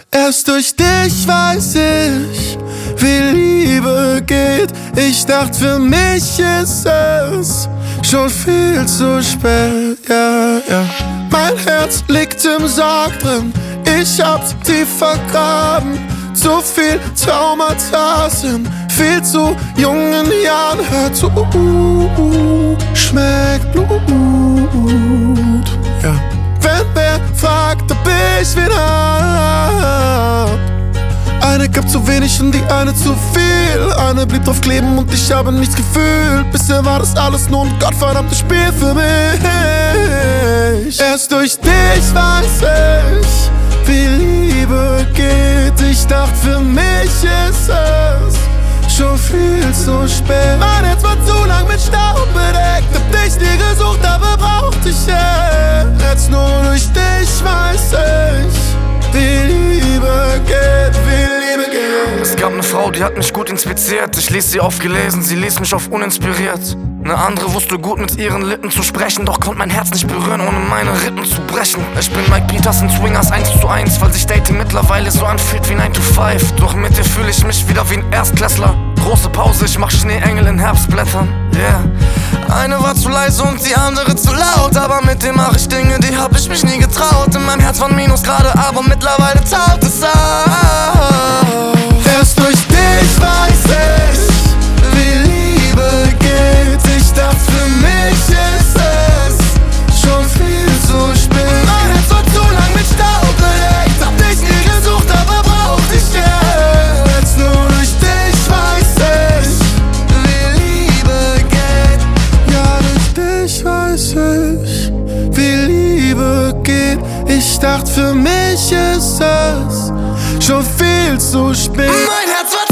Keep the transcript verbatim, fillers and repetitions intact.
Erst durch dich weiß ich, wie Liebe geht. Ich dachte, für mich ist es schon viel zu spät, ja, ja. Mein Herz liegt im Sarg drin, ich hab's tief vergraben. Zu viel Traumata in viel zu jungen Jahren. Hör zu, uh, uh, schmeckt Blut, ja. Wenn wer fragt, ob ich wieder hab. Eine gab zu wenig und die eine zu viel. Eine blieb drauf kleben und ich habe nichts gefühlt. Bisher war das alles nur ein gottverdammtes Spiel für mich. Erst durch dich weiß ich, wie Liebe geht. Ich dachte, für mich ist es schon viel zu spät. Mein Herz war zu lang mit Staub bedeckt. Hab dich nie gesucht, aber brauchte ich jetzt. Nur durch dich weiß ich, wie Liebe geht, wie Liebe geht. Es gab ne Frau, die hat mich gut inspiziert. Ich ließ sie auf gelesen, sie ließ mich auf uninspiriert. Ne andere wusste gut mit ihren Lippen zu sprechen, doch konnte mein Herz nicht berühren, ohne meine Rippen zu brechen. Ich bin Mike Peters in Swingers eins zu eins, weil sich Dating mittlerweile so anfühlt wie nine to five. Doch mit dir fühle ich mich wieder wie ein Erstklässler. Große Pause, ich mach Schneeengel in Herbstblättern, yeah. Eine war zu leise und die andere zu laut, aber mit dem mach ich Dinge, die hab ich mich nie getraut. In meinem Herz waren Minusgrade, aber mittlerweile taut es auf. Erst durch dich weiß ich, wie Liebe geht. Ich dachte, für mich ist es schon viel zu spät. Mein Herz war zu lang mit Staub bedeckt. Hab dich nie gesucht, aber brauch dich jetzt. Nur durch dich weiß ich, wie Liebe geht. Ja, durch dich weiß ich, wie Liebe geht. Ich dachte, für mich ist es schon viel zu spät. Mein Herz war